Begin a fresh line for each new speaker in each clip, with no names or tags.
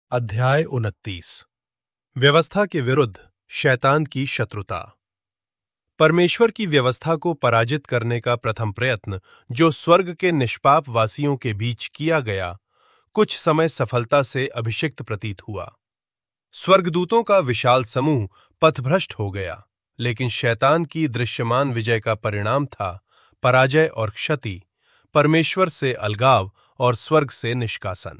अध्याय 29। व्यवस्था के विरुद्ध शैतान की शत्रुता। परमेश्वर की व्यवस्था को पराजित करने का प्रथम प्रयत्न जो स्वर्ग के निष्पाप वासियों के बीच किया गया, कुछ समय सफलता से अभिषिक्त प्रतीत हुआ। स्वर्गदूतों का विशाल समूह पथभ्रष्ट हो गया, लेकिन शैतान की दृश्यमान विजय का परिणाम था पराजय और क्षति, परमेश्वर से अलगाव और स्वर्ग से निष्कासन।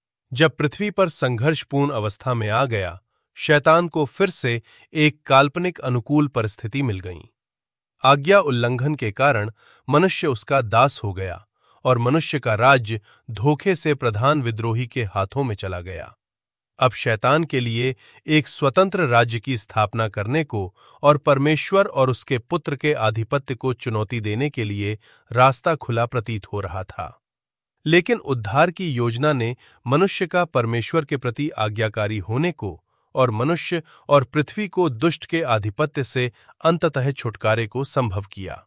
जब पृथ्वी पर संघर्षपूर्ण अवस्था में आ गया, शैतान को फिर से एक काल्पनिक अनुकूल परिस्थिति मिल गई। आज्ञा उल्लंघन के कारण मनुष्य उसका दास हो गया और मनुष्य का राज्य धोखे से प्रधान विद्रोही के हाथों में चला गया। अब शैतान के लिए एक स्वतंत्र राज्य की स्थापना करने को और परमेश्वर और उसके पुत्र के आधिपत्य को चुनौती देने के लिए रास्ता खुला प्रतीत हो रहा था। लेकिन उद्धार की योजना ने मनुष्य का परमेश्वर के प्रति आज्ञाकारी होने को और मनुष्य और पृथ्वी को दुष्ट के आधिपत्य से अंततः छुटकारे को संभव किया।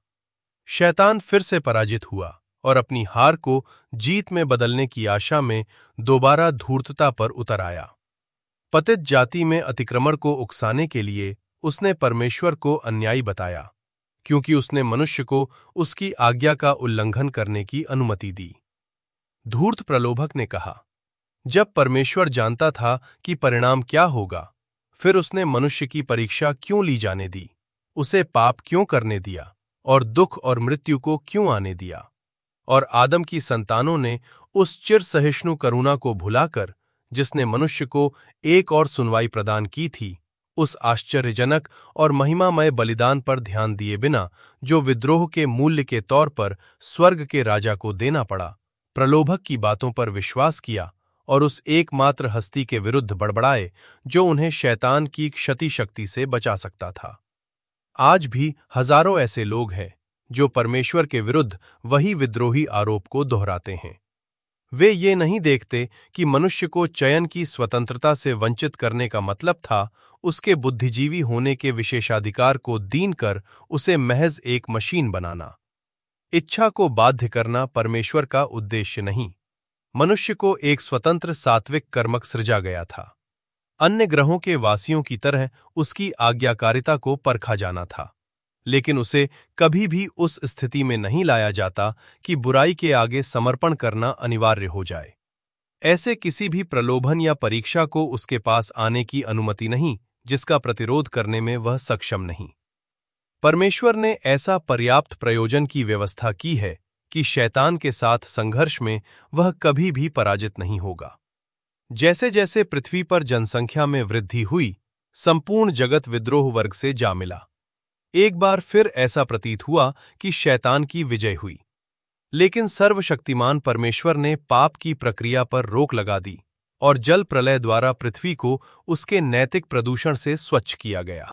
शैतान फिर से पराजित हुआ और अपनी हार को जीत में बदलने की आशा में दोबारा धूर्तता पर उतर आया। पतित जाति में अतिक्रमण को उकसाने के लिए उसने परमेश्वर को अन्यायी बताया, क्योंकि उसने मनुष्य को उसकी आज्ञा का उल्लंघन करने की अनुमति दी। धूर्त प्रलोभक ने कहा, जब परमेश्वर जानता था कि परिणाम क्या होगा, फिर उसने मनुष्य की परीक्षा क्यों ली जाने दी, उसे पाप क्यों करने दिया और दुख और मृत्यु को क्यों आने दिया। और आदम की संतानों ने उस चिर सहिष्णु करुणा को भुलाकर, जिसने मनुष्य को एक और सुनवाई प्रदान की थी, उस आश्चर्यजनक और महिमामय बलिदान पर ध्यान दिए बिना जो विद्रोह के मूल्य के तौर पर स्वर्ग के राजा को देना पड़ा, प्रलोभक की बातों पर विश्वास किया और उस एकमात्र हस्ती के विरुद्ध बड़बड़ाए जो उन्हें शैतान की क्षति शक्ति से बचा सकता था। आज भी हजारों ऐसे लोग हैं जो परमेश्वर के विरुद्ध वही विद्रोही आरोप को दोहराते हैं। वे ये नहीं देखते कि मनुष्य को चयन की स्वतंत्रता से वंचित करने का मतलब था उसके बुद्धिजीवी होने के विशेषाधिकार को दीन कर उसे महज एक मशीन बनाना। इच्छा को बाध्य करना परमेश्वर का उद्देश्य नहीं। मनुष्य को एक स्वतंत्र सात्विक कर्मक सृजा गया था। अन्य ग्रहों के वासियों की तरह उसकी आज्ञाकारिता को परखा जाना था, लेकिन उसे कभी भी उस स्थिति में नहीं लाया जाता कि बुराई के आगे समर्पण करना अनिवार्य हो जाए। ऐसे किसी भी प्रलोभन या परीक्षा को उसके पास आने की अनुमति नहीं जिसका प्रतिरोध करने में वह सक्षम नहीं। परमेश्वर ने ऐसा पर्याप्त प्रयोजन की व्यवस्था की है कि शैतान के साथ संघर्ष में वह कभी भी पराजित नहीं होगा। जैसे जैसे पृथ्वी पर जनसंख्या में वृद्धि हुई, संपूर्ण जगत विद्रोह वर्ग से जा मिला। एक बार फिर ऐसा प्रतीत हुआ कि शैतान की विजय हुई, लेकिन सर्वशक्तिमान परमेश्वर ने पाप की प्रक्रिया पर रोक लगा दी और जल प्रलय द्वारा पृथ्वी को उसके नैतिक प्रदूषण से स्वच्छ किया गया।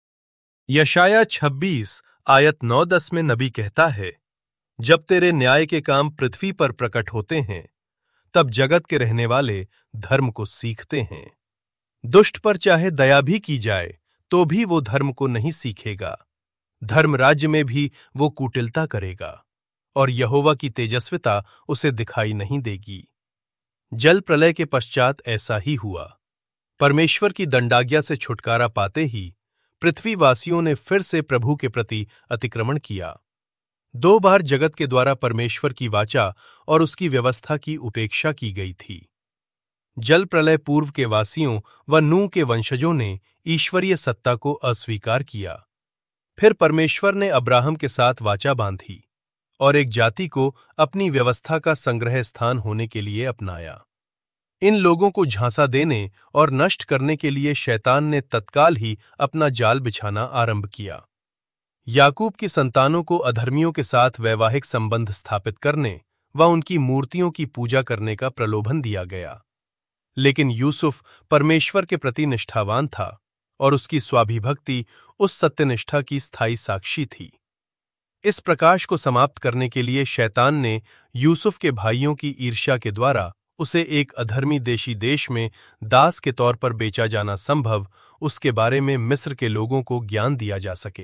यशाया 26 आयत 9-10 में नबी कहता है, जब तेरे न्याय के काम पृथ्वी पर प्रकट होते हैं, तब जगत के रहने वाले धर्म को सीखते हैं। दुष्ट पर चाहे दया भी की जाए तो भी वो धर्म को नहीं सीखेगा। धर्म राज्य में भी वो कुटिलता करेगा और यहोवा की तेजस्विता उसे दिखाई नहीं देगी। जल प्रलय के पश्चात ऐसा ही हुआ। परमेश्वर की दंडाज्ञा से छुटकारा पाते ही पृथ्वीवासियों ने फिर से प्रभु के प्रति अतिक्रमण किया। 2 बार जगत के द्वारा परमेश्वर की वाचा और उसकी व्यवस्था की उपेक्षा की गई थी। जल प्रलय पूर्व के वासियों व नूह के वंशजों ने ईश्वरीय सत्ता को अस्वीकार किया। फिर परमेश्वर ने अब्राहम के साथ वाचा बांधी और एक जाति को अपनी व्यवस्था का संग्रह स्थान होने के लिए अपनाया। इन लोगों को झांसा देने और नष्ट करने के लिए शैतान ने तत्काल ही अपना जाल बिछाना आरंभ किया। याकूब की संतानों को अधर्मियों के साथ वैवाहिक संबंध स्थापित करने व उनकी मूर्तियों की पूजा करने का प्रलोभन दिया गया, लेकिन यूसुफ परमेश्वर के प्रति निष्ठावान था और उसकी स्वाभिभक्ति उस सत्यनिष्ठा की स्थायी साक्षी थी। इस प्रकाश को समाप्त करने के लिए शैतान ने यूसुफ के भाइयों की ईर्ष्या के द्वारा उसे एक अधर्मी देशी देश में दास के तौर पर बेचा जाना संभव उसके बारे में मिस्र के लोगों को ज्ञान दिया जा सके।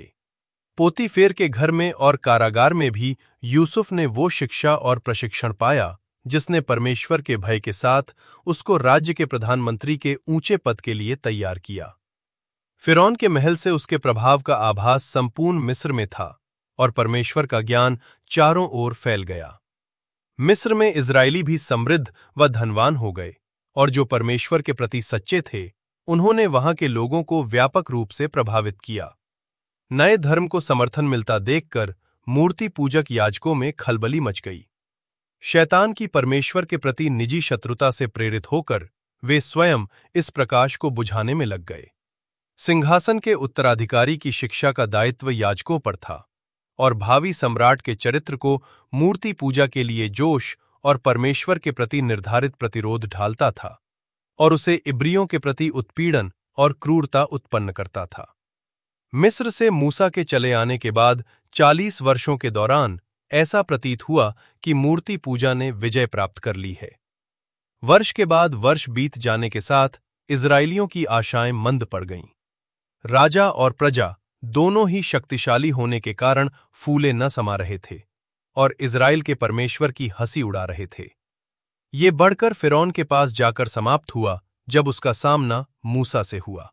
पोतीफेर के घर में और कारागार में भी यूसुफ ने वो शिक्षा और प्रशिक्षण पाया जिसने परमेश्वर के भय के साथ उसको राज्य के प्रधानमंत्री के ऊंचे पद के लिए तैयार किया। फिरौन के महल से उसके प्रभाव का आभास संपूर्ण मिस्र में था और परमेश्वर का ज्ञान चारों ओर फैल गया। मिस्र में इजरायली भी समृद्ध व धनवान हो गए और जो परमेश्वर के प्रति सच्चे थे, उन्होंने वहां के लोगों को व्यापक रूप से प्रभावित किया। नए धर्म को समर्थन मिलता देखकर मूर्ति पूजक याजकों में खलबली मच गई। शैतान की परमेश्वर के प्रति निजी शत्रुता से प्रेरित होकर वे स्वयं इस प्रकाश को बुझाने में लग गए। सिंहासन के उत्तराधिकारी की शिक्षा का दायित्व याजकों पर था और भावी सम्राट के चरित्र को मूर्ति पूजा के लिए जोश और परमेश्वर के प्रति निर्धारित प्रतिरोध ढालता था और उसे इब्रियों के प्रति उत्पीड़न और क्रूरता उत्पन्न करता था। मिस्र से मूसा के चले आने के बाद 40 वर्षों के दौरान ऐसा प्रतीत हुआ कि मूर्ति पूजा ने विजय प्राप्त कर ली है। वर्ष के बाद वर्ष बीत जाने के साथ इजरायलियों की आशाएं मंद पड़ गईं। राजा और प्रजा दोनों ही शक्तिशाली होने के कारण फूले न समा रहे थे और इजराइल के परमेश्वर की हंसी उड़ा रहे थे। ये बढ़कर फिरौन के पास जाकर समाप्त हुआ जब उसका सामना मूसा से हुआ।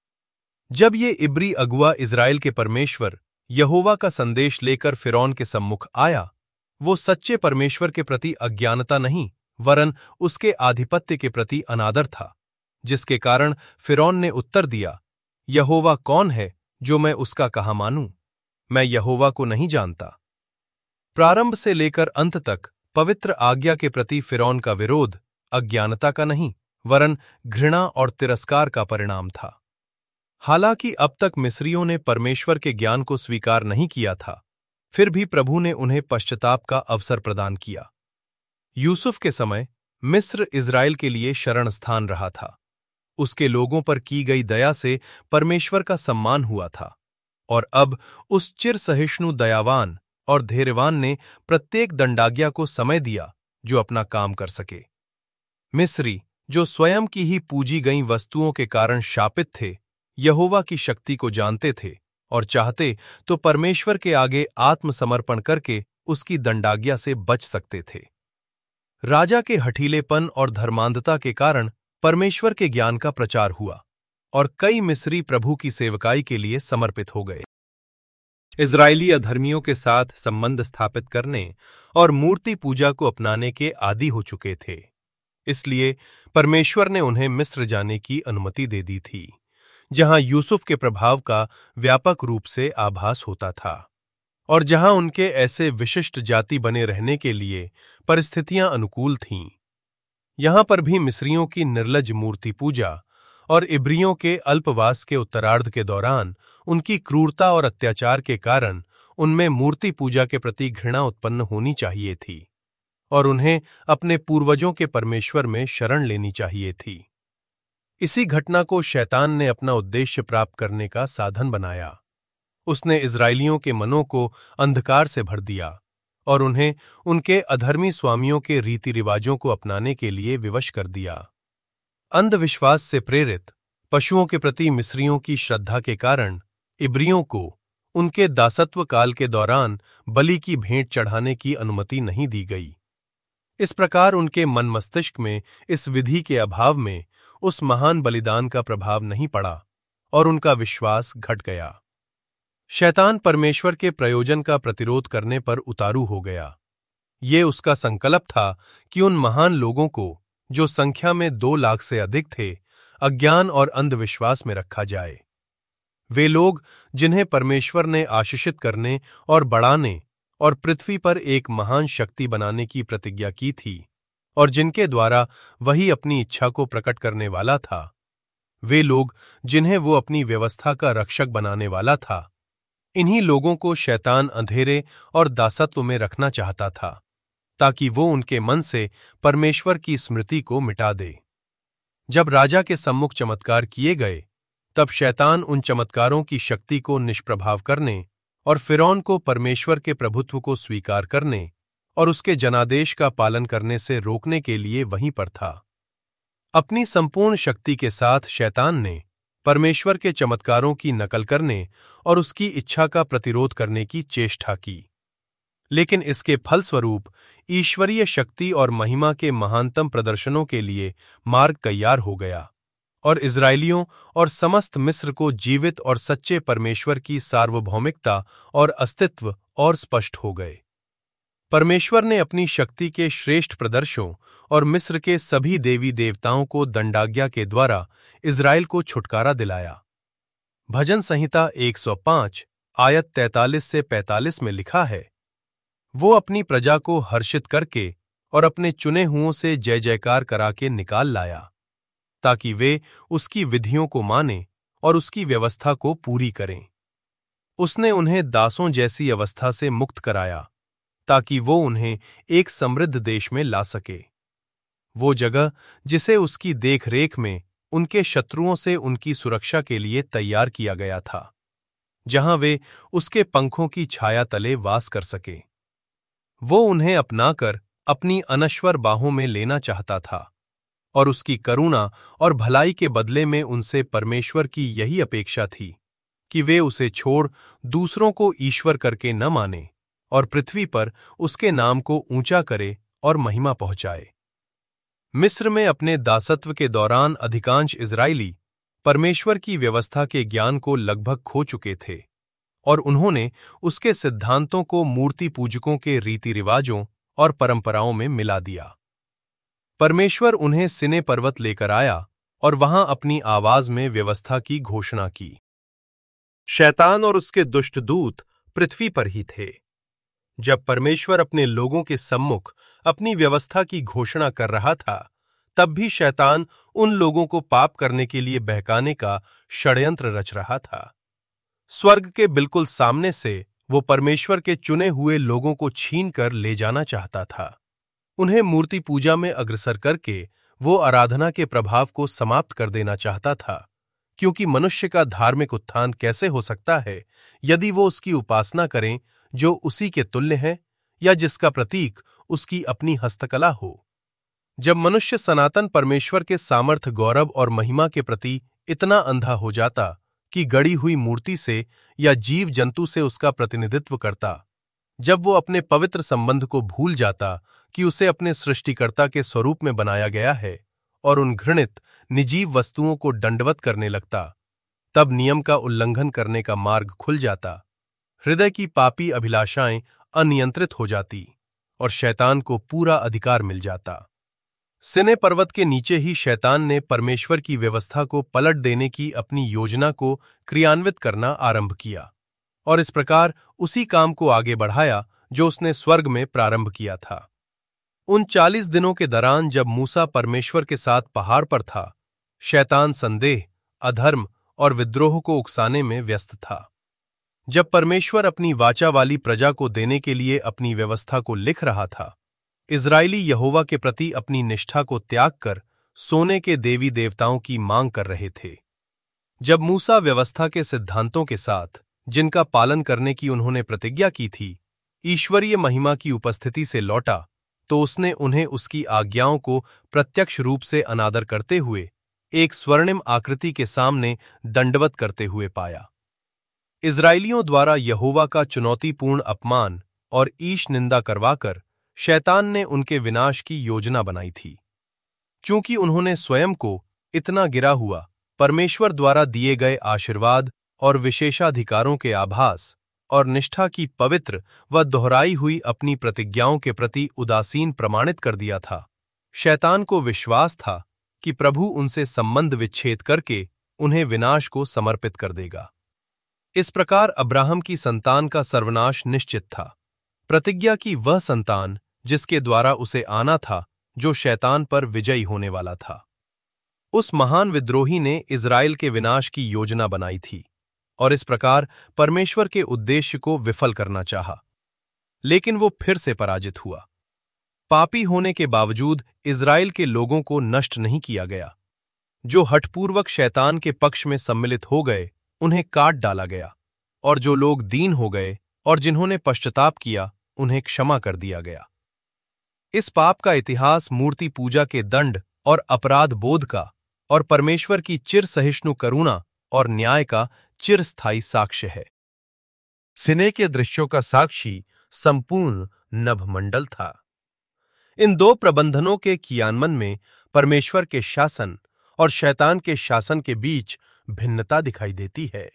जब ये इब्री अगुआ इजराइल के परमेश्वर यहोवा का संदेश लेकर फिरौन के सम्मुख आया, वो सच्चे परमेश्वर के प्रति अज्ञानता नहीं वरन उसके आधिपत्य के प्रति अनादर था, जिसके कारण फिरौन ने उत्तर दिया, यहोवा कौन है जो मैं उसका कहा मानूं? मैं यहोवा को नहीं जानता। प्रारंभ से लेकर अंत तक पवित्र आज्ञा के प्रति फिरौन का विरोध अज्ञानता का नहीं वरन घृणा और तिरस्कार का परिणाम था। हालांकि अब तक मिस्रियों ने परमेश्वर के ज्ञान को स्वीकार नहीं किया था, फिर भी प्रभु ने उन्हें पश्चाताप का अवसर प्रदान किया। यूसुफ के समय मिस्र इजराइल के लिए शरण स्थान रहा था। उसके लोगों पर की गई दया से परमेश्वर का सम्मान हुआ था और अब उस चिर सहिष्णु दयावान और धैर्यवान ने प्रत्येक दंडाज्ञा को समय दिया जो अपना काम कर सके। मिस्री जो स्वयं की ही पूजी गई वस्तुओं के कारण शापित थे, यहोवा की शक्ति को जानते थे और चाहते तो परमेश्वर के आगे आत्मसमर्पण करके उसकी दंडाज्ञा से बच सकते थे। राजा के हठीलेपन और धर्मांधता के कारण परमेश्वर के ज्ञान का प्रचार हुआ और कई मिस्री प्रभु की सेवकाई के लिए समर्पित हो गए। इजरायली अधर्मियों के साथ संबंध स्थापित करने और मूर्ति पूजा को अपनाने के आदी हो चुके थे, इसलिए परमेश्वर ने उन्हें मिस्र जाने की अनुमति दे दी थी, जहां यूसुफ के प्रभाव का व्यापक रूप से आभास होता था और जहां उनके ऐसे विशिष्ट जाति बने रहने के लिए परिस्थितियां अनुकूल थीं। यहां पर भी मिस्रियों की निर्लज मूर्ति पूजा और इब्रियों के अल्पवास के उत्तरार्ध के दौरान उनकी क्रूरता और अत्याचार के कारण उनमें मूर्ति पूजा के प्रति घृणा उत्पन्न होनी चाहिए थी और उन्हें अपने पूर्वजों के परमेश्वर में शरण लेनी चाहिए थी। इसी घटना को शैतान ने अपना उद्देश्य प्राप्त करने का साधन बनाया। उसने इजरायलियों के मनों को अंधकार से भर दिया और उन्हें उनके अधर्मी स्वामियों के रीति रिवाजों को अपनाने के लिए विवश कर दिया। अंधविश्वास से प्रेरित पशुओं के प्रति मिस्रियों की श्रद्धा के कारण इब्रियों को उनके दासत्व काल के दौरान बलि की भेंट चढ़ाने की अनुमति नहीं दी गई। इस प्रकार उनके मन मस्तिष्क में इस विधि के अभाव में उस महान बलिदान का प्रभाव नहीं पड़ा और उनका विश्वास घट गया। शैतान परमेश्वर के प्रयोजन का प्रतिरोध करने पर उतारू हो गया। ये उसका संकल्प था कि उन महान लोगों को, जो संख्या में 2 लाख से अधिक थे, अज्ञान और अंधविश्वास में रखा जाए। वे लोग जिन्हें परमेश्वर ने आशीषित करने और बढ़ाने और पृथ्वी पर एक महान शक्ति बनाने की प्रतिज्ञा की थी और जिनके द्वारा वही अपनी इच्छा को प्रकट करने वाला था, वे लोग जिन्हें वो अपनी व्यवस्था का रक्षक बनाने वाला था, इन्हीं लोगों को शैतान अंधेरे और दासत्व में रखना चाहता था ताकि वो उनके मन से परमेश्वर की स्मृति को मिटा दे। जब राजा के सम्मुख चमत्कार किए गए, तब शैतान उन चमत्कारों की शक्ति को निष्प्रभाव करने और फिरौन को परमेश्वर के प्रभुत्व को स्वीकार करने और उसके जनादेश का पालन करने से रोकने के लिए वहीं पर था। अपनी संपूर्ण शक्ति के साथ शैतान ने परमेश्वर के चमत्कारों की नकल करने और उसकी इच्छा का प्रतिरोध करने की चेष्टा की, लेकिन इसके फलस्वरूप ईश्वरीय शक्ति और महिमा के महानतम प्रदर्शनों के लिए मार्ग तैयार हो गया और इजरायलियों और समस्त मिस्र को जीवित और सच्चे परमेश्वर की सार्वभौमिकता और अस्तित्व और स्पष्ट हो गए। परमेश्वर ने अपनी शक्ति के श्रेष्ठ प्रदर्शनों और मिस्र के सभी देवी देवताओं को दंडाज्ञा के द्वारा इजराइल को छुटकारा दिलाया। भजन संहिता 105 आयत 43 से 45 में लिखा है, वो अपनी प्रजा को हर्षित करके और अपने चुने हुओं से जय जयकार करा के निकाल लाया, ताकि वे उसकी विधियों को मानें और उसकी व्यवस्था को पूरी करें। उसने उन्हें दासों जैसी अवस्था से मुक्त कराया, ताकि वो उन्हें एक समृद्ध देश में ला सके। वो जगह जिसे उसकी देखरेख में उनके शत्रुओं से उनकी सुरक्षा के लिए तैयार किया गया था, जहां वे उसके पंखों की छाया तले वास कर सके। वो उन्हें अपनाकर अपनी अनश्वर बाहों में लेना चाहता था और उसकी करुणा और भलाई के बदले में उनसे परमेश्वर की यही अपेक्षा थी कि वे उसे छोड़ दूसरों को ईश्वर करके न माने और पृथ्वी पर उसके नाम को ऊंचा करे और महिमा पहुंचाए। मिस्र में अपने दासत्व के दौरान अधिकांश इजरायली परमेश्वर की व्यवस्था के ज्ञान को लगभग खो चुके थे और उन्होंने उसके सिद्धांतों को मूर्ति पूजकों के रीति रिवाजों और परंपराओं में मिला दिया। परमेश्वर उन्हें सिने पर्वत लेकर आया और वहां अपनी आवाज में व्यवस्था की घोषणा की। शैतान और उसके दुष्ट दूत पृथ्वी पर ही थे। जब परमेश्वर अपने लोगों के सम्मुख अपनी व्यवस्था की घोषणा कर रहा था, तब भी शैतान उन लोगों को पाप करने के लिए बहकाने का षड्यंत्र रच रहा था। स्वर्ग के बिल्कुल सामने से वो परमेश्वर के चुने हुए लोगों को छीन कर ले जाना चाहता था। उन्हें मूर्ति पूजा में अग्रसर करके वो आराधना के प्रभाव को समाप्त कर देना चाहता था, क्योंकि मनुष्य का धार्मिक उत्थान कैसे हो सकता है यदि वो उसकी उपासना करें जो उसी के तुल्य है या जिसका प्रतीक उसकी अपनी हस्तकला हो। जब मनुष्य सनातन परमेश्वर के सामर्थ्य, गौरव और महिमा के प्रति इतना अंधा हो जाता कि गढ़ी हुई मूर्ति से या जीव जंतु से उसका प्रतिनिधित्व करता, जब वो अपने पवित्र संबंध को भूल जाता कि उसे अपने सृष्टिकर्ता के स्वरूप में बनाया गया है और उन घृणित निजीव वस्तुओं को दंडवत करने लगता, तब नियम का उल्लंघन करने का मार्ग खुल जाता, हृदय की पापी अभिलाषाएं अनियंत्रित हो जाती और शैतान को पूरा अधिकार मिल जाता। सिने पर्वत के नीचे ही शैतान ने परमेश्वर की व्यवस्था को पलट देने की अपनी योजना को क्रियान्वित करना आरंभ किया और इस प्रकार उसी काम को आगे बढ़ाया जो उसने स्वर्ग में प्रारंभ किया था। उन 40 दिनों के दौरान जब मूसा परमेश्वर के साथ पहाड़ पर था, शैतान संदेह, अधर्म और विद्रोह को उकसाने में व्यस्त था। जब परमेश्वर अपनी वाचा वाली प्रजा को देने के लिए अपनी व्यवस्था को लिख रहा था, इजरायली यहोवा के प्रति अपनी निष्ठा को त्याग कर सोने के देवी देवताओं की मांग कर रहे थे। जब मूसा व्यवस्था के सिद्धांतों के साथ, जिनका पालन करने की उन्होंने प्रतिज्ञा की थी, ईश्वरीय महिमा की उपस्थिति से लौटा, तो उसने उन्हें उसकी आज्ञाओं को प्रत्यक्ष रूप से अनादर करते हुए एक स्वर्णिम आकृति के सामने दंडवत करते हुए पाया। इजरायलियों द्वारा यहोवा का चुनौतीपूर्ण अपमान और ईश निंदा करवाकर शैतान ने उनके विनाश की योजना बनाई थी। चूंकि उन्होंने स्वयं को इतना गिरा हुआ परमेश्वर द्वारा दिए गए आशीर्वाद और विशेषाधिकारों के आभास और निष्ठा की पवित्र व दोहराई हुई अपनी प्रतिज्ञाओं के प्रति उदासीन प्रमाणित कर दिया था, शैतान को विश्वास था कि प्रभु उनसे संबंध विच्छेद करके उन्हें विनाश को समर्पित कर देगा। इस प्रकार अब्राहम की संतान का सर्वनाश निश्चित था। प्रतिज्ञा की वह संतान जिसके द्वारा उसे आना था, जो शैतान पर विजयी होने वाला था। उस महान विद्रोही ने इजराइल के विनाश की योजना बनाई थी और इस प्रकार परमेश्वर के उद्देश्य को विफल करना चाहा, लेकिन वो फिर से पराजित हुआ। पापी होने के बावजूद इजराइल के लोगों को नष्ट नहीं किया गया। जो हठपूर्वक शैतान के पक्ष में सम्मिलित हो गए, उन्हें काट डाला गया, और जो लोग दीन हो गए और जिन्होंने पश्चाताप किया, उन्हें क्षमा कर दिया गया। इस पाप का इतिहास मूर्ति पूजा के दंड और अपराध बोध का और परमेश्वर की चिर सहिष्णु करुणा और न्याय का चिरस्थायी साक्ष्य है। सिने के दृश्यों का साक्षी संपूर्ण नभमंडल था। इन दो प्रबंधनों के क्रियान्वयन में परमेश्वर के शासन और शैतान के शासन के बीच भिन्नता दिखाई देती है।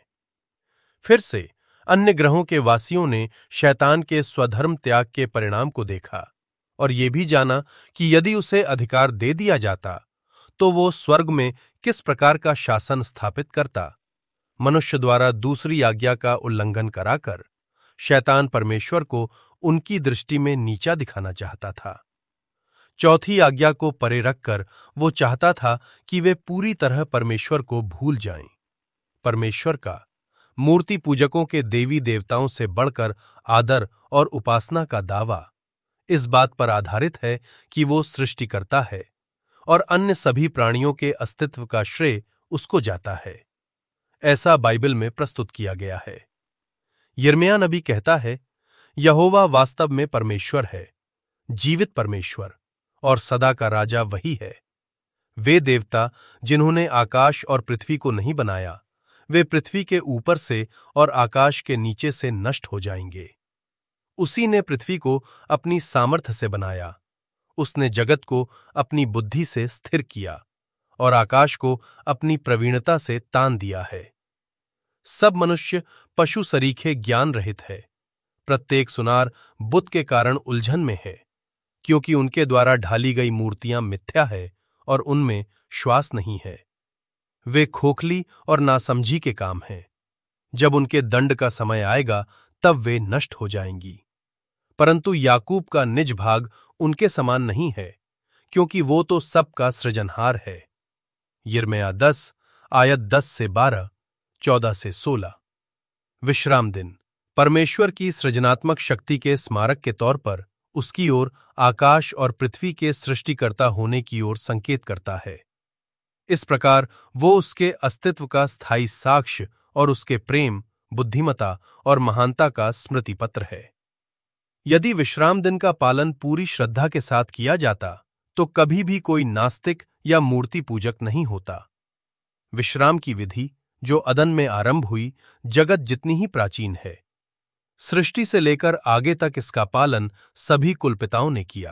फिर से अन्य ग्रहों के वासियों ने शैतान के स्वधर्म त्याग के परिणाम को देखा और ये भी जाना कि यदि उसे अधिकार दे दिया जाता तो वो स्वर्ग में किस प्रकार का शासन स्थापित करता। मनुष्य द्वारा दूसरी आज्ञा का उल्लंघन कराकर शैतान परमेश्वर को उनकी दृष्टि में नीचा दिखाना चाहता था। चौथी आज्ञा को परे रखकर वो चाहता था कि वे पूरी तरह परमेश्वर को भूल जाएं। परमेश्वर का मूर्ति पूजकों के देवी देवताओं से बढ़कर आदर और उपासना का दावा इस बात पर आधारित है कि वो सृष्टिकर्ता है और अन्य सभी प्राणियों के अस्तित्व का श्रेय उसको जाता है। ऐसा बाइबल में प्रस्तुत किया गया है। यिर्मयाह नबी कहता है, यहोवा वास्तव में परमेश्वर है, जीवित परमेश्वर और सदा का राजा वही है। वे देवता जिन्होंने आकाश और पृथ्वी को नहीं बनाया, वे पृथ्वी के ऊपर से और आकाश के नीचे से नष्ट हो जाएंगे। उसी ने पृथ्वी को अपनी सामर्थ्य से बनाया, उसने जगत को अपनी बुद्धि से स्थिर किया और आकाश को अपनी प्रवीणता से तान दिया है। सब मनुष्य पशु सरीखे ज्ञान रहित है। प्रत्येक सुनार बुत के कारण उलझन में है, क्योंकि उनके द्वारा ढाली गई मूर्तियां मिथ्या है और उनमें श्वास नहीं है। वे खोखली और नासमझी के काम हैं। जब उनके दंड का समय आएगा तब वे नष्ट हो जाएंगी। परंतु याकूब का निज भाग उनके समान नहीं है, क्योंकि वो तो सबका सृजनहार है। यिर्मयाह 10 आयत 10 से 12, 14 से 16। विश्राम दिन परमेश्वर की सृजनात्मक शक्ति के स्मारक के तौर पर उसकी ओर आकाश और पृथ्वी के सृष्टिकर्ता होने की ओर संकेत करता है। इस प्रकार वो उसके अस्तित्व का स्थायी साक्ष्य और उसके प्रेम, बुद्धिमता और महानता का स्मृति पत्र है। यदि विश्राम दिन का पालन पूरी श्रद्धा के साथ किया जाता तो कभी भी कोई नास्तिक या मूर्ति पूजक नहीं होता। विश्राम की विधि जो अदन में आरंभ हुई, जगत जितनी ही प्राचीन है। सृष्टि से लेकर आगे तक इसका पालन सभी कुलपिताओं ने किया।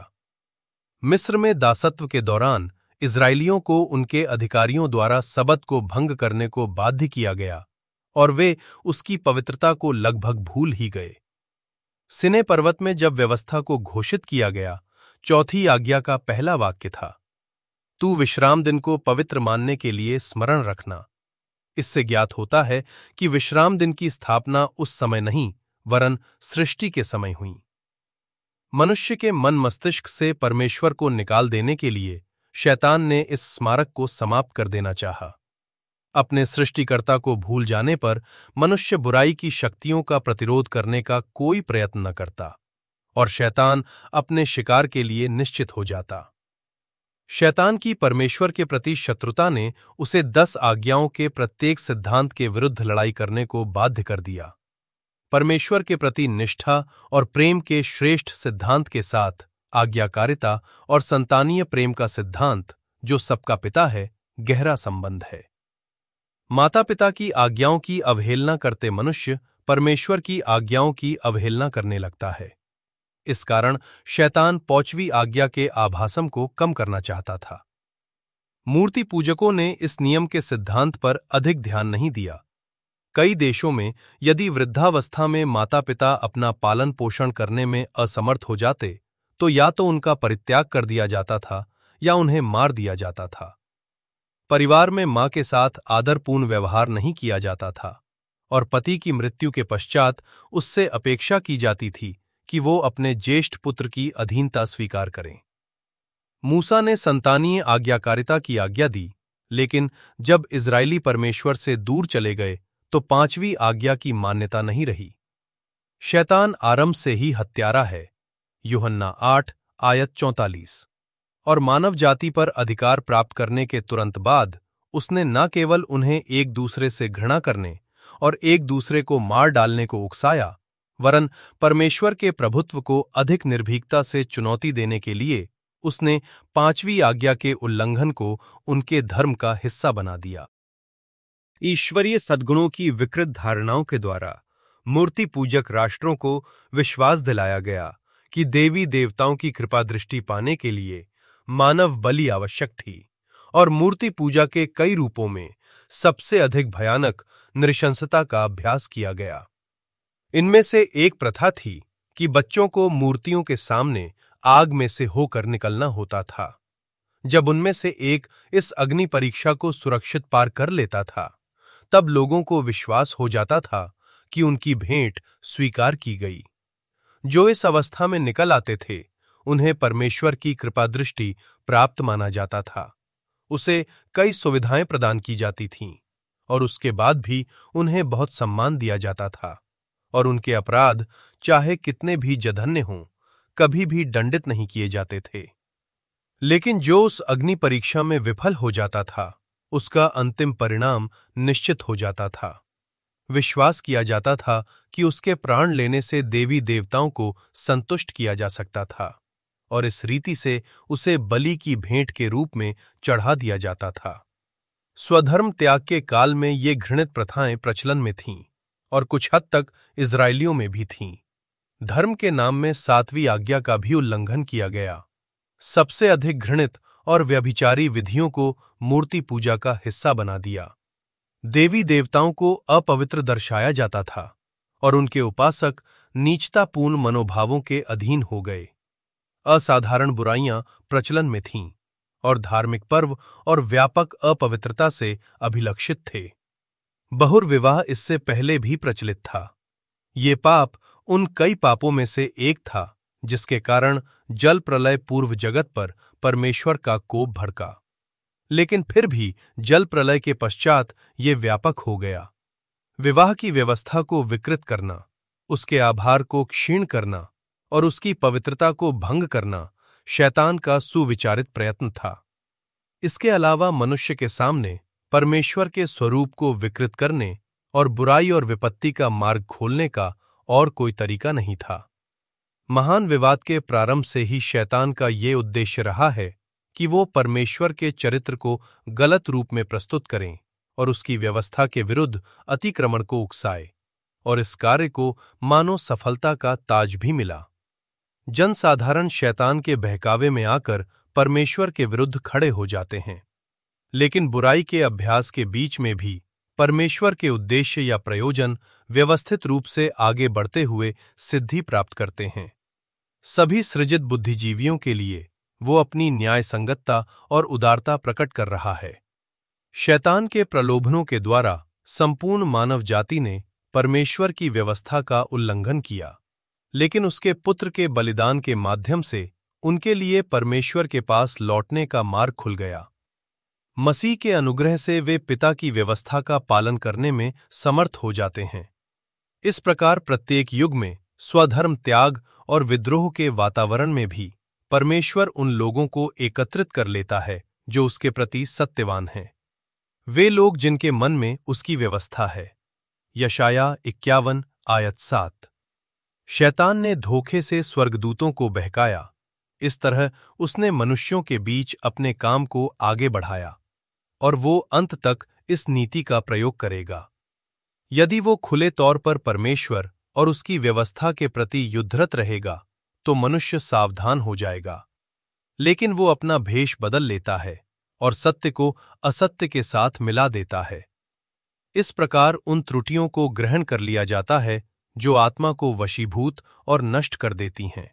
मिस्र में दासत्व के दौरान इजरायलियों को उनके अधिकारियों द्वारा सबत को भंग करने को बाध्य किया गया और वे उसकी पवित्रता को लगभग भूल ही गए। सिने पर्वत में जब व्यवस्था को घोषित किया गया, चौथी आज्ञा का पहला वाक्य था, तू विश्राम दिन को पवित्र मानने के लिए स्मरण रखना। इससे ज्ञात होता है कि विश्राम दिन की स्थापना उस समय नहीं वरन सृष्टि के समय हुई। मनुष्य के मन मस्तिष्क से परमेश्वर को निकाल देने के लिए शैतान ने इस स्मारक को समाप्त कर देना चाहा। अपने सृष्टिकर्ता को भूल जाने पर मनुष्य बुराई की शक्तियों का प्रतिरोध करने का कोई प्रयत्न न करता और शैतान अपने शिकार के लिए निश्चित हो जाता। शैतान की परमेश्वर के प्रति शत्रुता ने उसे 10 आज्ञाओं के प्रत्येक सिद्धांत के विरुद्ध लड़ाई करने को बाध्य कर दिया। परमेश्वर के प्रति निष्ठा और प्रेम के श्रेष्ठ सिद्धांत के साथ आज्ञाकारिता और संतानीय प्रेम का सिद्धांत, जो सबका पिता है, गहरा संबंध है। माता पिता की आज्ञाओं की अवहेलना करते मनुष्य परमेश्वर की आज्ञाओं की अवहेलना करने लगता है। इस कारण शैतान 5वीं आज्ञा के आभासम को कम करना चाहता था। मूर्ति पूजकों ने इस नियम के सिद्धांत पर अधिक ध्यान नहीं दिया। कई देशों में यदि वृद्धावस्था में माता पिता अपना पालन पोषण करने में असमर्थ हो जाते तो या तो उनका परित्याग कर दिया जाता था या उन्हें मार दिया जाता था। परिवार में मां के साथ आदरपूर्ण व्यवहार नहीं किया जाता था और पति की मृत्यु के पश्चात उससे अपेक्षा की जाती थी कि वो अपने ज्येष्ठ पुत्र की अधीनता स्वीकार करें। मूसा ने संतानीय आज्ञाकारिता की आज्ञा दी, लेकिन जब इजरायली परमेश्वर से दूर चले गए तो 5वीं आज्ञा की मान्यता नहीं रही। शैतान आरंभ से ही हत्यारा है, यूहन्ना 8 आयत 44। और मानव जाति पर अधिकार प्राप्त करने के तुरंत बाद उसने न केवल उन्हें एक दूसरे से घृणा करने और एक दूसरे को मार डालने को उकसाया, वरन परमेश्वर के प्रभुत्व को अधिक निर्भीकता से चुनौती देने के लिए उसने 5वीं आज्ञा के उल्लंघन को उनके धर्म का हिस्सा बना दिया। ईश्वरीय सद्गुणों की विकृत धारणाओं के द्वारा मूर्ति पूजक राष्ट्रों को विश्वास दिलाया गया कि देवी देवताओं की कृपा दृष्टि पाने के लिए मानव बलि आवश्यक थी, और मूर्ति पूजा के कई रूपों में सबसे अधिक भयानक नृशंसता का अभ्यास किया गया। इनमें से एक प्रथा थी कि बच्चों को मूर्तियों के सामने आग में से होकर निकलना होता था। जब उनमें से एक इस अग्नि परीक्षा को सुरक्षित पार कर लेता था, तब लोगों को विश्वास हो जाता था कि उनकी भेंट स्वीकार की गई। जो इस अवस्था में निकल आते थे, उन्हें परमेश्वर की कृपा दृष्टि प्राप्त माना जाता था। उसे कई सुविधाएं प्रदान की जाती थीं, और उसके बाद भी उन्हें बहुत सम्मान दिया जाता था, और उनके अपराध चाहे कितने भी जघन्य हों, कभी भी दंडित नहीं किए जाते थे। लेकिन जो उस अग्नि परीक्षा में विफल हो जाता था, उसका अंतिम परिणाम निश्चित हो जाता था। विश्वास किया जाता था कि उसके प्राण लेने से देवी देवताओं को संतुष्ट किया जा सकता था, और इस रीति से उसे बलि की भेंट के रूप में चढ़ा दिया जाता था। स्वधर्म त्याग के काल में ये घृणित प्रथाएं प्रचलन में थीं, और कुछ हद तक इजरायलियों में भी थीं। धर्म के नाम में 7वीं आज्ञा का भी उल्लंघन किया गया। सबसे अधिक घृणित और व्यभिचारी विधियों को मूर्ति पूजा का हिस्सा बना दिया। देवी देवताओं को अपवित्र दर्शाया जाता था, और उनके उपासक नीचतापूर्ण मनोभावों के अधीन हो गए। असाधारण बुराइयां प्रचलन में थीं, और धार्मिक पर्व और व्यापक अपवित्रता से अभिलक्षित थे। बहुर्विवाह इससे पहले भी प्रचलित था। ये पाप उन कई पापों में से एक था जिसके कारण जल प्रलय पूर्व जगत पर परमेश्वर का कोप भड़का। लेकिन फिर भी जल प्रलय के पश्चात ये व्यापक हो गया। विवाह की व्यवस्था को विकृत करना, उसके आभार को क्षीण करना और उसकी पवित्रता को भंग करना शैतान का सुविचारित प्रयत्न था। इसके अलावा मनुष्य के सामने परमेश्वर के स्वरूप को विकृत करने और बुराई और विपत्ति का मार्ग खोलने का और कोई तरीका नहीं था। महान विवाद के प्रारंभ से ही शैतान का ये उद्देश्य रहा है कि वो परमेश्वर के चरित्र को गलत रूप में प्रस्तुत करें और उसकी व्यवस्था के विरुद्ध अतिक्रमण को उकसाए, और इस कार्य को मानो सफलता का ताज भी मिला। जनसाधारण शैतान के बहकावे में आकर परमेश्वर के विरुद्ध खड़े हो जाते हैं, लेकिन बुराई के अभ्यास के बीच में भी परमेश्वर के उद्देश्य या प्रयोजन व्यवस्थित रूप से आगे बढ़ते हुए सिद्धि प्राप्त करते हैं। सभी सृजित बुद्धिजीवियों के लिए वो अपनी न्याय संगतता और उदारता प्रकट कर रहा है। शैतान के प्रलोभनों के द्वारा संपूर्ण मानव जाति ने परमेश्वर की व्यवस्था का उल्लंघन किया, लेकिन उसके पुत्र के बलिदान के माध्यम से उनके लिए परमेश्वर के पास लौटने का मार्ग खुल गया। मसीह के अनुग्रह से वे पिता की व्यवस्था का पालन करने में समर्थ हो जाते हैं। इस प्रकार प्रत्येक युग में स्वधर्म त्याग और विद्रोह के वातावरण में भी परमेश्वर उन लोगों को एकत्रित कर लेता है जो उसके प्रति सत्यवान हैं। वे लोग जिनके मन में उसकी व्यवस्था है। यशाया 51 आयत 7। शैतान ने धोखे से स्वर्गदूतों को बहकाया। इस तरह उसने मनुष्यों के बीच अपने काम को आगे बढ़ाया, और वो अंत तक इस नीति का प्रयोग करेगा। यदि वो खुले तौर पर परमेश्वर और उसकी व्यवस्था के प्रति युद्धरत रहेगा, तो मनुष्य सावधान हो जाएगा। लेकिन वो अपना भेष बदल लेता है और सत्य को असत्य के साथ मिला देता है। इस प्रकार उन त्रुटियों को ग्रहण कर लिया जाता है जो आत्मा को वशीभूत और नष्ट कर देती हैं।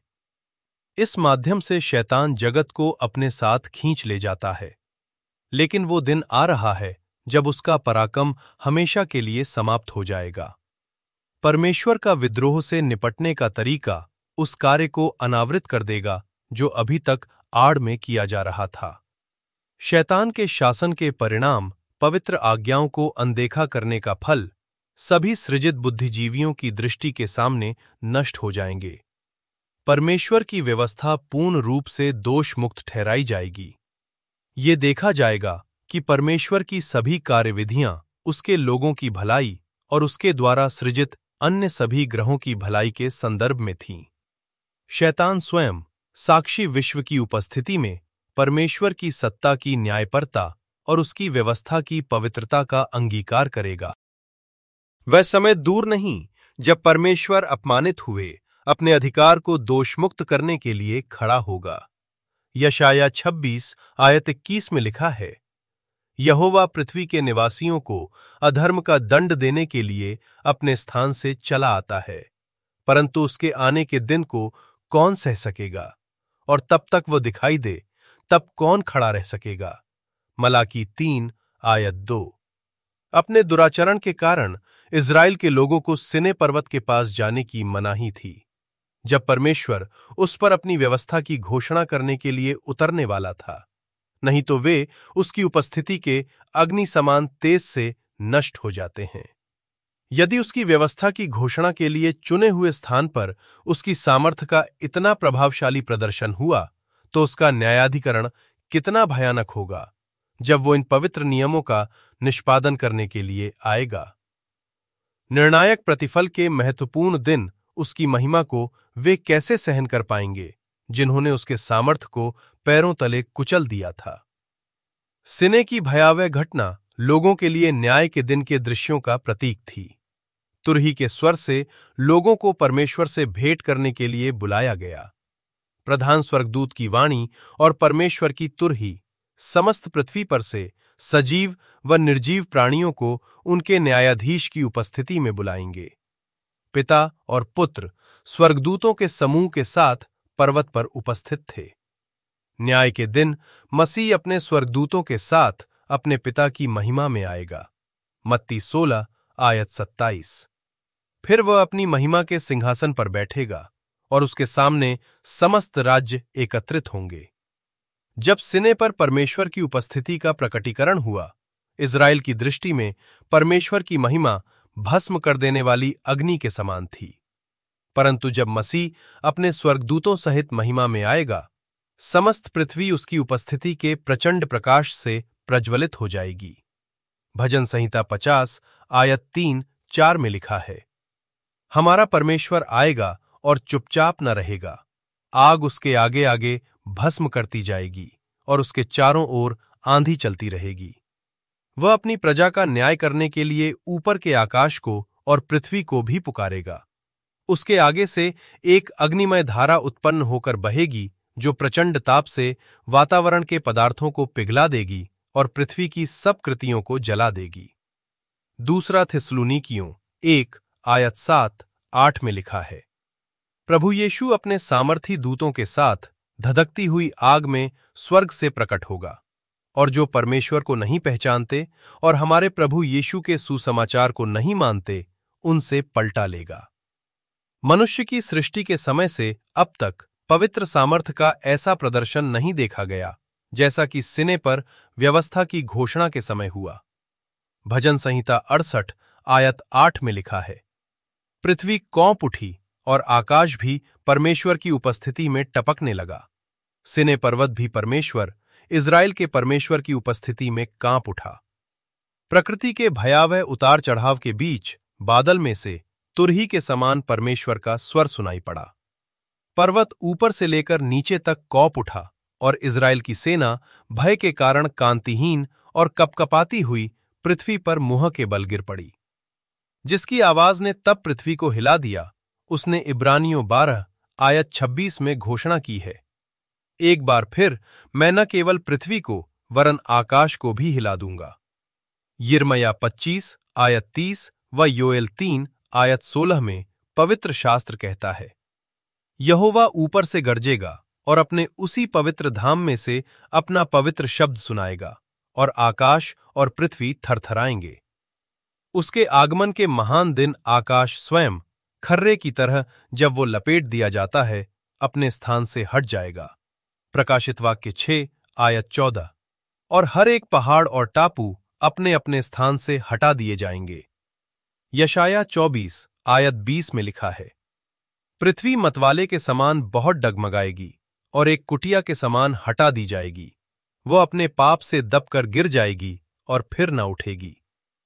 इस माध्यम से शैतान जगत को अपने साथ खींच ले जाता है। लेकिन वो दिन आ रहा है जब उसका पराक्रम हमेशा के लिए समाप्त हो जाएगा। परमेश्वर का विद्रोह से निपटने का तरीका उस कार्य को अनावृत कर देगा जो अभी तक आड़ में किया जा रहा था। शैतान के शासन के परिणाम, पवित्र आज्ञाओं को अनदेखा करने का फल, सभी सृजित बुद्धिजीवियों की दृष्टि के सामने नष्ट हो जाएंगे। परमेश्वर की व्यवस्था पूर्ण रूप से दोष मुक्त ठहराई जाएगी। ये देखा जाएगा कि परमेश्वर की सभी कार्यविधियां उसके लोगों की भलाई और उसके द्वारा सृजित अन्य सभी ग्रहों की भलाई के संदर्भ में थीं। शैतान स्वयं साक्षी विश्व की उपस्थिति में परमेश्वर की सत्ता की न्यायपरता और उसकी व्यवस्था की पवित्रता का अंगीकार करेगा। वह समय दूर नहीं जब परमेश्वर अपमानित हुए अपने अधिकार को दोषमुक्त करने के लिए खड़ा होगा। यशाया 26 आयत 21 में लिखा है, यहोवा पृथ्वी के निवासियों को अधर्म का दंड देने के लिए अपने स्थान से चला आता है, परंतु उसके आने के दिन को कौन सह सकेगा, और तब तक वो दिखाई दे तब कौन खड़ा रह सकेगा। मलाकी 3 आयत 2। अपने दुराचरण के कारण इज़राइल के लोगों को सिने पर्वत के पास जाने की मनाही थी। जब परमेश्वर उस पर अपनी व्यवस्था की घोषणा करने के लिए उतरने वाला था, नहीं तो वे उसकी उपस्थिति के अग्नि समान तेज से नष्ट हो जाते हैं। यदि उसकी व्यवस्था की घोषणा के लिए चुने हुए स्थान पर उसकी सामर्थ्य का इतना प्रभावशाली प्रदर्शन हुआ, तो उसका न्यायाधिकरण कितना भयानक होगा जब वो इन पवित्र नियमों का निष्पादन करने के लिए आएगा। निर्णायक प्रतिफल के महत्वपूर्ण दिन उसकी महिमा को वे कैसे सहन कर पाएंगे जिन्होंने उसके सामर्थ्य को पैरों तले कुचल दिया था। सिने की भयावह घटना लोगों के लिए न्याय के दिन के दृश्यों का प्रतीक थी। तुरही के स्वर से लोगों को परमेश्वर से भेंट करने के लिए बुलाया गया। प्रधान स्वर्गदूत की वाणी और परमेश्वर की तुरही समस्त पृथ्वी पर से सजीव व निर्जीव प्राणियों को उनके न्यायाधीश की उपस्थिति में बुलाएंगे। पिता और पुत्र स्वर्गदूतों के समूह के साथ पर्वत पर उपस्थित थे। न्याय के दिन मसीह अपने स्वर्गदूतों के साथ अपने पिता की महिमा में आएगा। मत्ती 16 आयत 27। फिर वह अपनी महिमा के सिंहासन पर बैठेगा और उसके सामने समस्त राज्य एकत्रित होंगे। जब सिने पर परमेश्वर की उपस्थिति का प्रकटीकरण हुआ, इज़राइल की दृष्टि में परमेश्वर की महिमा भस्म कर देने वाली अग्नि के समान थी। परंतु जब मसीह अपने स्वर्गदूतों सहित महिमा में आएगा, समस्त पृथ्वी उसकी उपस्थिति के प्रचंड प्रकाश से प्रज्वलित हो जाएगी। भजन संहिता 50 आयत 3-4 में लिखा है, हमारा परमेश्वर आएगा और चुपचाप न रहेगा। आग उसके आगे आगे भस्म करती जाएगी और उसके चारों ओर आंधी चलती रहेगी। वह अपनी प्रजा का न्याय करने के लिए ऊपर के आकाश को और पृथ्वी को भी पुकारेगा। उसके आगे से एक अग्निमय धारा उत्पन्न होकर बहेगी, जो प्रचंड ताप से वातावरण के पदार्थों को पिघला देगी और पृथ्वी की सब कृतियों को जला देगी। दूसरा थिस्सलुनीकियों 1 आयत 7-8 में लिखा है, प्रभु यीशु अपने सामर्थी दूतों के साथ धधकती हुई आग में स्वर्ग से प्रकट होगा, और जो परमेश्वर को नहीं पहचानते और हमारे प्रभु यीशु के सुसमाचार को नहीं मानते, उनसे पलटा लेगा। मनुष्य की सृष्टि के समय से अब तक पवित्र सामर्थ्य का ऐसा प्रदर्शन नहीं देखा गया जैसा कि सिने पर व्यवस्था की घोषणा के समय हुआ। भजन संहिता 68 आयत 8 में लिखा है, पृथ्वी कौंप उठी और आकाश भी परमेश्वर की उपस्थिति में टपकने लगा। सिने पर्वत भी परमेश्वर, इज़राइल के परमेश्वर की उपस्थिति में कांप उठा। प्रकृति के भयावह उतार चढ़ाव के बीच बादल में से तुरही के समान परमेश्वर का स्वर सुनाई पड़ा। पर्वत ऊपर से लेकर नीचे तक कौंप उठा और इज़राइल की सेना भय के कारण कांतिहीन और कपकपाती हुई पृथ्वी पर मुंह के बल गिर पड़ी। जिसकी आवाज ने तब पृथ्वी को हिला दिया, उसने इब्रानियों 12 आयत 26 में घोषणा की है, एक बार फिर मैं न केवल पृथ्वी को वरन आकाश को भी हिला दूंगा। यिर्मयाह 25 आयत 30 व योएल 3 आयत 16 में पवित्र शास्त्र कहता है, यहोवा ऊपर से गरजेगा और अपने उसी पवित्र धाम में से अपना पवित्र शब्द सुनाएगा, और आकाश और पृथ्वी थरथराएंगे। उसके आगमन के महान दिन आकाश स्वयं खर्रे की तरह, जब वो लपेट दिया जाता है, अपने स्थान से हट जाएगा। प्रकाशित वाक्य 6 आयत 14। और हर एक पहाड़ और टापू अपने अपने स्थान से हटा दिए जाएंगे। यशाया 24 आयत 20 में लिखा है, पृथ्वी मतवाले के समान बहुत डगमगाएगी और एक कुटिया के समान हटा दी जाएगी। वो अपने पाप से दबकर गिर जाएगी और फिर न उठेगी।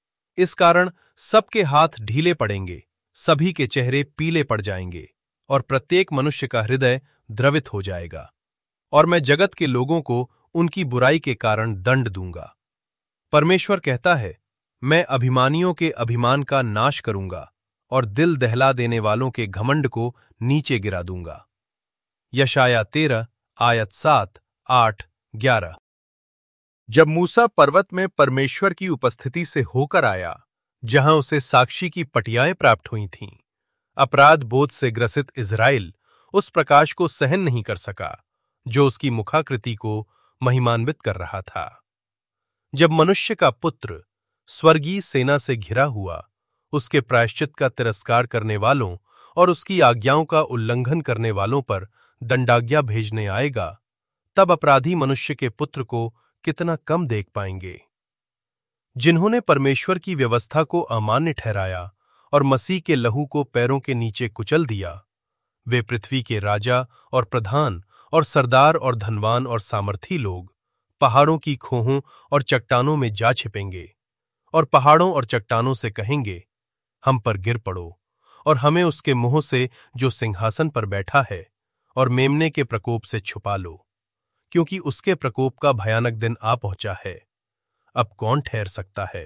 इस कारण सबके हाथ ढीले पड़ेंगे, सभी के चेहरे पीले पड़ जाएंगे और प्रत्येक मनुष्य का हृदय द्रवित हो जाएगा। और मैं जगत के लोगों को उनकी बुराई के कारण दंड दूंगा। परमेश्वर कहता है, मैं अभिमानियों के अभिमान का नाश करूंगा और दिल दहला देने वालों के घमंड को नीचे गिरा दूंगा। यशाया 13 आयत 7, 8, 11। जब मूसा पर्वत में परमेश्वर की उपस्थिति से होकर आया, जहां उसे साक्षी की पटियाएं प्राप्त हुई थीं, अपराध बोध से ग्रसित इज़राइल उस प्रकाश को सहन नहीं कर सका जो उसकी मुखाकृति को महिमान्वित कर रहा था। जब मनुष्य का पुत्र स्वर्गीय सेना से घिरा हुआ उसके प्रायश्चित का तिरस्कार करने वालों और उसकी आज्ञाओं का उल्लंघन करने वालों पर दंडाज्ञा भेजने आएगा, तब अपराधी मनुष्य के पुत्र को कितना कम देख पाएंगे। जिन्होंने परमेश्वर की व्यवस्था को अमान्य ठहराया और मसीह के लहू को पैरों के नीचे कुचल दिया, वे पृथ्वी के राजा और प्रधान और सरदार और धनवान और सामर्थी लोग पहाड़ों की खोहों और चट्टानों में जा छिपेंगे और पहाड़ों और चट्टानों से कहेंगे, हम पर गिर पड़ो और हमें उसके मुंह से जो सिंहासन पर बैठा है और मेमने के प्रकोप से छुपा लो, क्योंकि उसके प्रकोप का भयानक दिन आ पहुंचा है। अब कौन ठहर सकता है?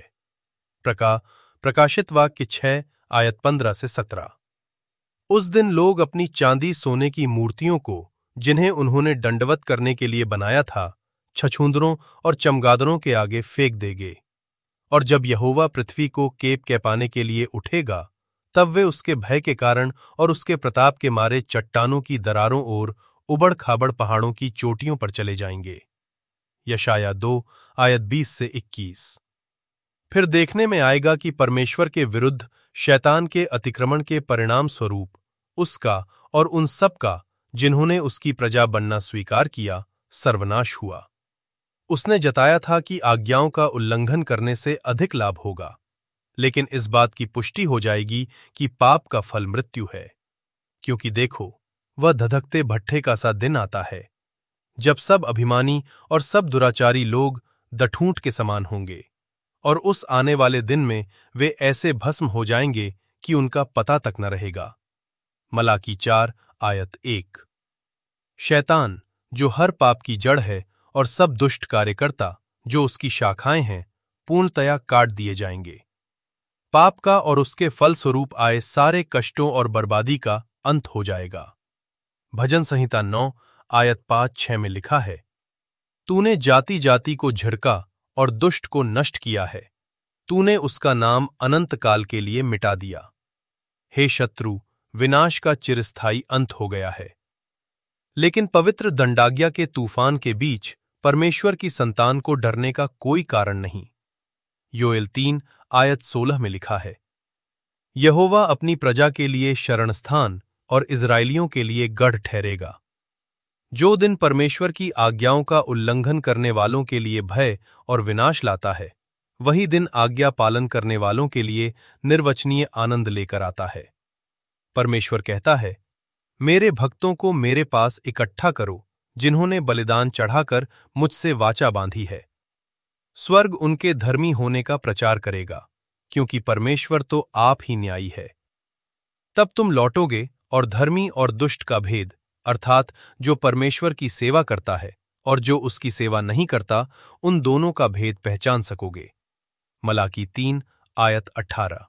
प्रकाशित वाक्य 6 आयत 15 से 17। उस दिन लोग अपनी चांदी सोने की मूर्तियों को, जिन्हें उन्होंने दंडवत करने के लिए बनाया था, छछूंदरों और चमगादड़ों के आगे फेंक देंगे। और जब यहोवा पृथ्वी को केप कैपाने के लिए उठेगा, तब वे उसके भय के कारण और उसके प्रताप के मारे चट्टानों की दरारों और उबड़ खाबड़ पहाड़ों की चोटियों पर चले जाएंगे। यशाया 2 आयत 20 से 21। फिर देखने में आएगा कि परमेश्वर के विरुद्ध शैतान के अतिक्रमण के परिणाम स्वरूप उसका और उन सब का, जिन्होंने उसकी प्रजा बनना स्वीकार किया, सर्वनाश हुआ। उसने जताया था कि आज्ञाओं का उल्लंघन करने से अधिक लाभ होगा, लेकिन इस बात की पुष्टि हो जाएगी कि पाप का फल मृत्यु है। क्योंकि देखो, वह धधकते भट्ठे का सा दिन आता है, जब सब अभिमानी और सब दुराचारी लोग दठूंठ के समान होंगे, और उस आने वाले दिन में वे ऐसे भस्म हो जाएंगे कि उनका पता तक न रहेगा। मलाकी 4 आयत 1। शैतान, जो हर पाप की जड़ है, और सब दुष्ट कार्यकर्ता, जो उसकी शाखाएं हैं, पूर्णतया काट दिए जाएंगे। पाप का और उसके फल स्वरूप आए सारे कष्टों और बर्बादी का अंत हो जाएगा। भजन संहिता 9 आयत 5-6 में लिखा है, तूने जाति जाति को झिड़का और दुष्ट को नष्ट किया है, तूने उसका नाम अनंत काल के लिए मिटा दिया। हे शत्रु, विनाश का चिरस्थायी अंत हो गया है। लेकिन पवित्र दंडाज्ञा के तूफान के बीच परमेश्वर की संतान को डरने का कोई कारण नहीं। योएल 3 आयत 16 में लिखा है, यहोवा अपनी प्रजा के लिए शरणस्थान और इज़राइलियों के लिए गढ़ ठहरेगा। जो दिन परमेश्वर की आज्ञाओं का उल्लंघन करने वालों के लिए भय और विनाश लाता है, वही दिन आज्ञा पालन करने वालों के लिए निर्वचनीय आनंद लेकर आता है। परमेश्वर कहता है, मेरे भक्तों को मेरे पास इकट्ठा करो, जिन्होंने बलिदान चढ़ाकर मुझसे वाचा बांधी है। स्वर्ग उनके धर्मी होने का प्रचार करेगा, क्योंकि परमेश्वर तो आप ही न्यायी है। तब तुम लौटोगे और धर्मी और दुष्ट का भेद, अर्थात जो परमेश्वर की सेवा करता है और जो उसकी सेवा नहीं करता, उन दोनों का भेद पहचान सकोगे। मलाकी 3 आयत 18।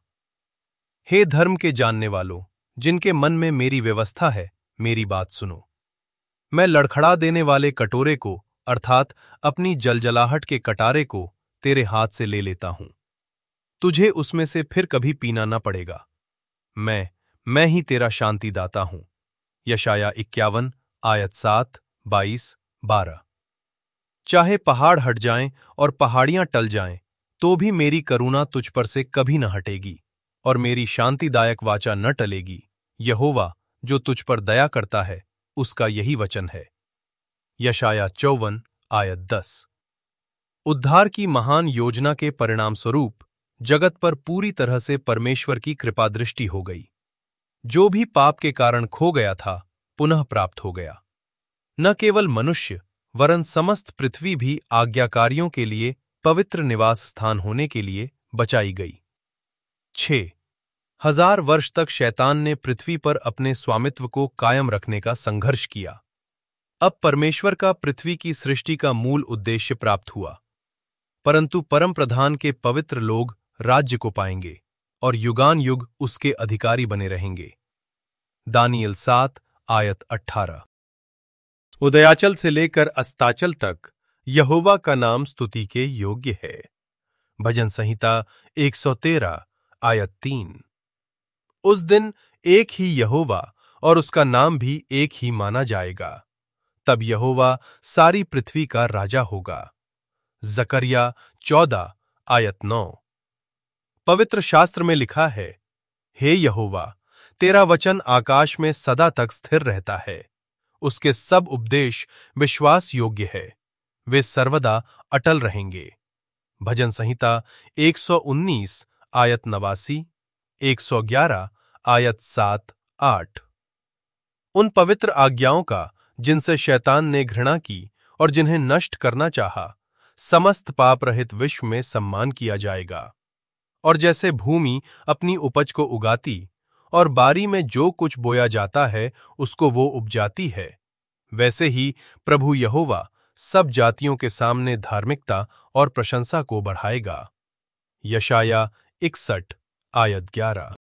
हे धर्म के जानने वालों, जिनके मन में मेरी व्यवस्था है, मेरी बात सुनो। मैं लड़खड़ा देने वाले कटोरे को, अर्थात अपनी जलजलाहट के कटारे को, तेरे हाथ से ले लेता हूं। तुझे उसमें से फिर कभी पीना न पड़ेगा। मैं ही तेरा शांतिदाता हूं। यशाया 51 आयत 7, 22, 12। चाहे पहाड़ हट जाएं और पहाड़ियां टल जाएं, तो भी मेरी करुणा तुझ पर से कभी न हटेगी और मेरी शांतिदायक वाचा न टलेगी। यहोवा, जो तुझ पर दया करता है, उसका यही वचन है। यशाया 54 आयत 10। उद्धार की महान योजना के परिणामस्वरूप जगत पर पूरी तरह से परमेश्वर की कृपा दृष्टि हो गई। जो भी पाप के कारण खो गया था, पुनः प्राप्त हो गया। न केवल मनुष्य, वरन समस्त पृथ्वी भी आज्ञाकारियों के लिए पवित्र निवास स्थान होने के लिए बचाई गई। 6,000 वर्ष तक शैतान ने पृथ्वी पर अपने स्वामित्व को कायम रखने का संघर्ष किया। अब परमेश्वर का पृथ्वी की सृष्टि का मूल उद्देश्य प्राप्त हुआ, परंतु परम प्रधान के पवित्र लोग राज्य को पाएंगे और युगान युग उसके अधिकारी बने रहेंगे। दानियल 7 आयत 18। उदयाचल से लेकर अस्ताचल तक यहोवा का नाम स्तुति के योग्य है। भजन संहिता 113 आयत 3। उस दिन एक ही यहोवा और उसका नाम भी एक ही माना जाएगा। तब यहोवा सारी पृथ्वी का राजा होगा। जकरिया 14 आयत 9। पवित्र शास्त्र में लिखा है, हे यहोवा, तेरा वचन आकाश में सदा तक स्थिर रहता है। उसके सब उपदेश विश्वास योग्य है, वे सर्वदा अटल रहेंगे। भजन संहिता 119 आयत 89, 111 आयत 7-8। उन पवित्र आज्ञाओं का जिनसे शैतान ने घृणा की और जिन्हें नष्ट करना चाहा, समस्त पाप रहित विश्व में सम्मान किया जाएगा। और जैसे भूमि अपनी उपज को उगाती और बारी में जो कुछ बोया जाता है उसको वो उपजाती है, वैसे ही प्रभु यहोवा सब जातियों के सामने धार्मिकता और प्रशंसा को बढ़ाएगा। यशाया 61 आयत 11।